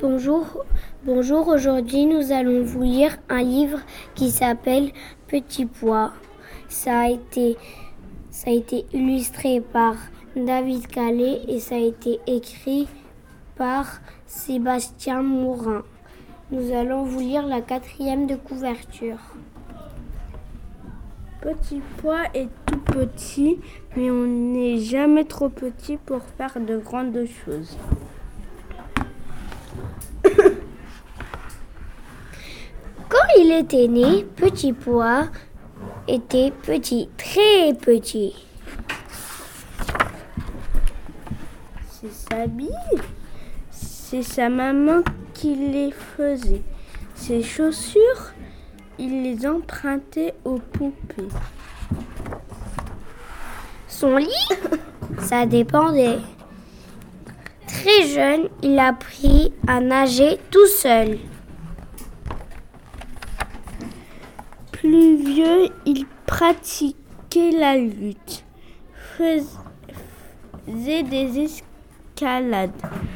Bonjour, aujourd'hui nous allons vous lire un livre qui s'appelle Petit Pois. Ça a été illustré par David Calais et ça a été écrit par Sébastien Mourin. Nous allons vous lire la 4e de couverture. Petit Pois est tout petit, mais on n'est jamais trop petit pour faire de grandes choses. Quand il était né, Petit Pois était petit, très petit. C'est sa bille, c'est sa maman qui les faisait. Ses chaussures, il les empruntait aux poupées. Son lit, ça dépendait. Très jeune, il a appris à nager tout seul. Plus vieux, il pratiquait la lutte, faisait des escalades,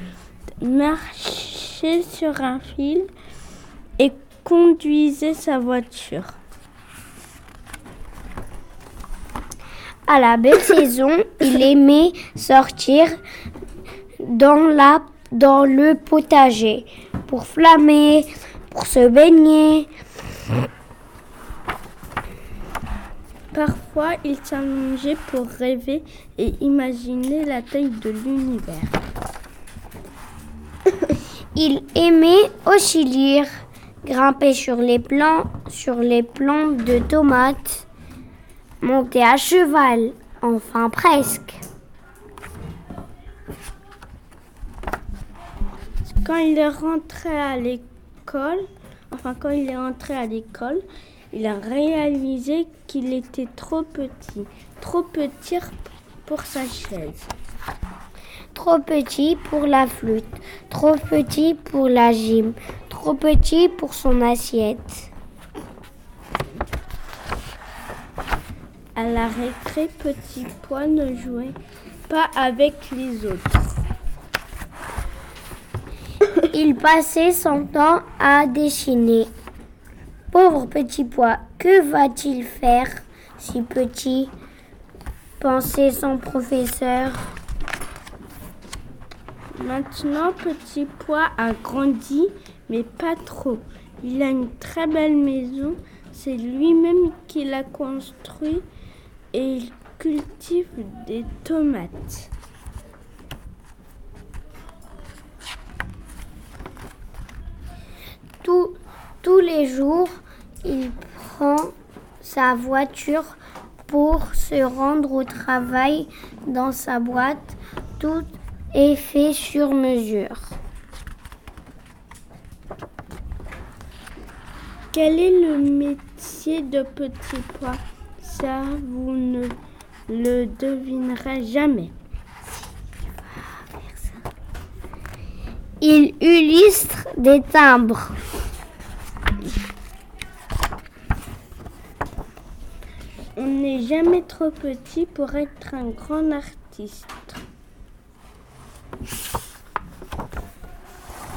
marchait sur un fil et conduisait sa voiture. À la belle saison, il aimait sortir dans le potager pour flâner, pour se baigner. Parfois, il s'allongeait pour rêver et imaginer la taille de l'univers. Il aimait aussi lire, grimper sur les plantes de tomates, monter à cheval, enfin presque. Quand il est rentré à l'école, il a réalisé qu'il était trop petit pour sa chaise. Trop petit pour la flûte, trop petit pour la gym, trop petit pour son assiette. À la récré, Petit Pois ne jouait pas avec les autres. Il passait son temps à dessiner. Pauvre Petit Pois, que va-t-il faire si petit, pensait son professeur. Maintenant, Petit Pois a grandi, mais pas trop. Il a une très belle maison, c'est lui-même qui l'a construit et il cultive des tomates. Tous les jours, il prend sa voiture pour se rendre au travail dans sa boîte. Tout est fait sur mesure. Quel est le métier de Petit Pois? Ça, vous ne le devinerez jamais. Il illustre des timbres. On n'est jamais trop petit pour être un grand artiste.